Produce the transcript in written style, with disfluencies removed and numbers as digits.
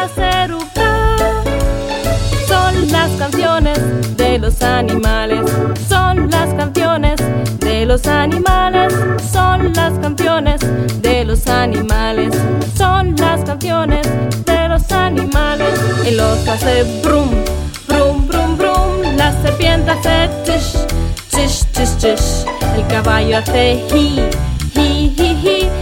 hace roncar. Son las canciones de los animales, son las canciones de los animales, son las canciones de los animales, son las canciones de los animales. El oso hace brum, brum, brum, brum. La serpiente hace tish, tish, tish, tish. El caballo hace hi, hi, hi, hi.